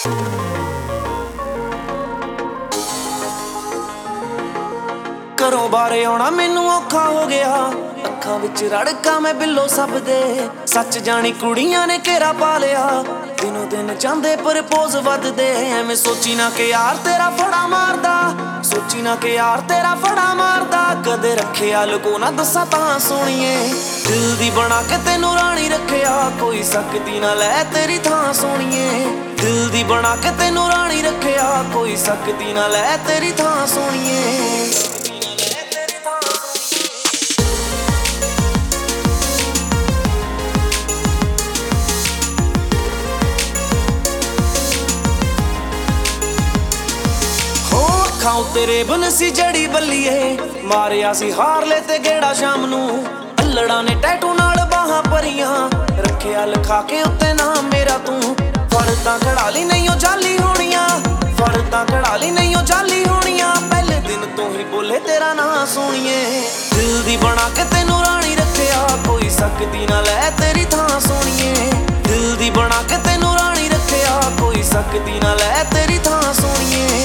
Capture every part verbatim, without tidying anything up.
ਘਰੋਂ ਬਾਰੇ ਆਉਣਾ ਮੈਨੂੰ ਔਖਾ ਹੋ ਗਿਆ, ਅੱਖਾਂ ਵਿੱਚ ਰੜਕਾ ਮੈਂ ਬਿੱਲੋ ਸਭ ਦੇ। ਸੱਚ ਜਾਣੀ ਕੁੜੀਆਂ ਨੇ ਘੇਰਾ ਪਾ ਲਿਆ, ਦਿਨੋ ਦਿਨ ਚਾਹੁੰਦੇ ਪ੍ਰਪੋਜ਼ ਵੱਧਦੇ। ਐਵੇਂ ਸੋਚੀ ਨਾ ਕਿ ਯਾਰ ਤੇਰਾ ਫੜਾ ਮਾਰਦਾ, ਸੋਚੀ ਨਾ ਕਿ ਯਾਰ ਤੇਰਾ ਫੜਾ ਮਾਰਦਾ। ਕਦੇ ਰੱਖਿਆ ਲੁਕੋ ਨਾ ਦੱਸਾਂ ਤਾਂ ਸੋਹਣੀਏ, ਦਿਲ ਦੀ ਬਣਾ ਕੇ ਤੈਨੂੰ ਰਾਣੀ ਰੱਖਿਆ। ਕੋਈ ਸਕਦੀ ਨਾ ਲੈ ਤੇਰੀ ਥਾਂ ਸੋਹਣੀਏ, ਦਿਲ ਦੀ ਬਣਾ ਕੇ ਤੈਨੂੰ ਰਾਣੀ ਰੱਖਿਆ। ਕੋਈ ਸਕਦੀ ਨਾ ਲੈ ਤੇਰੀ ਥਾਂ ਸੋਹਣੀਏ। ਅੱਖਾਂ ਤੇਰੇ ਬਨ ਸੀ ਜੜੀ ਬੱਲੀਏ, ਮਾਰਿਆ ਸੀ ਹਾਰਲੇ ਤੇ ਗੇੜਾ ਸ਼ਾਮ ਨੂੰ। ਅਲੜਾਂ ਨੇ ਟੈਟੂ ਨਾਲ ਬਾਹਾਂ ਭਰੀਆਂ, ਰੱਖਿਆ ਲਿਖਾ ਕੇ ਉੱਤੇ ਨਾਮ ਮੇਰਾ ਤੂੰ। ਫੜ ਤਾਂ ਖੜਾ ਲਈ ਨਹੀਂ ਉਹ ਜਾਲੀ ਹੋਣੀਆਂ, ਫੜ ਤਾਂ ਖੜਾ ਲਈ ਨਹੀਂ ਉਹ ਜਾਲੀ ਹੋਣੀਆਂ। ਪਹਿਲੇ ਦਿਨ ਤੋਂ ਹੀ ਬੋਲੇ ਤੇਰਾ ਨਾਂ ਸੋਹਣੀਏ, ਦਿਲ ਦੀ ਬਣਾ ਕੇ ਤੈਨੂੰ ਰਾਣੀ ਰੱਖਿਆ। ਕੋਈ ਸਕਦੀ ਨਾ ਲੈ ਤੇਰੀ ਥਾਂ ਸੋਹਣੀਏ, ਦਿਲ ਦੀ ਬਣਾ ਕੇ ਤੈਨੂੰ ਰਾਣੀ ਰੱਖਿਆ। ਕੋਈ ਸਕਦੀ ਨਾ ਲੈ ਤੇਰੀ ਥਾਂ ਸੋਹਣੀਏ।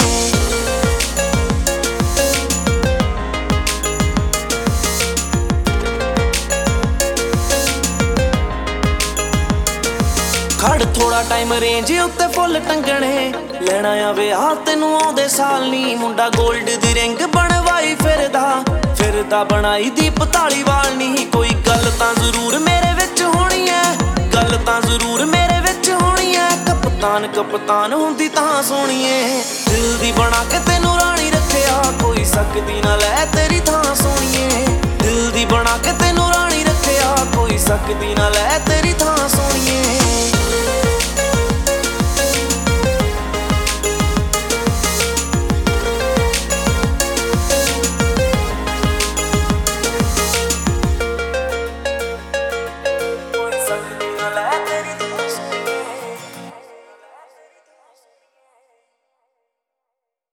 ਖੜ ਥੋੜਾ ਟਾਈਮ ਰੇਂਜ ਉੱਤੇ ਫੁੱਲ ਟੰਗਣੇ, ਲੈਣਾ ਆ ਵਿਆਹ ਤੈਨੂੰ ਆਉਂਦੇ ਸਾਲ ਨੀ। ਮੁੰਡਾ ਗੋਲਡ ਦੀ ਰਿੰਗ ਬਣਵਾਈ ਫਿਰਦਾ, ਫਿਰਦਾ ਬਣਾਈ ਦੀਪ ਧਾਲੀਵਾਲ ਨੀ। ਕੋਈ ਗੱਲ ਤਾਂ ਜ਼ਰੂਰ ਮੇਰੇ ਵਿੱਚ ਹੋਣੀ ਐ, ਗੱਲ ਤਾਂ ਜ਼ਰੂਰ ਮੇਰੇ ਵਿੱਚ ਹੋਣੀ ਐ। ਕਪਤਾਨ ਕਪਤਾਨ ਹੁੰਦੀ ਤਾਂ ਸੋਹਣੀਏ, ਦਿਲ ਦੀ ਬਣਾ ਕੇ ਤੈਨੂੰ ਰਾਣੀ ਰੱਖਿਆ। ਕੋਈ ਸਕਦੀ ਨਾ ਲੈ ਤੇਰੀ ਥਾਂ ਸੋਹਣੀਏ, ਦਿਲ ਦੀ ਬਣਾ ਕੇ ਤੈਨੂੰ ਰਾਣੀ ਰੱਖਿਆ। ਕੋਈ ਸਕਦੀ ਨਾ ਲੈ ਤੇਰੀ ਥਾਂ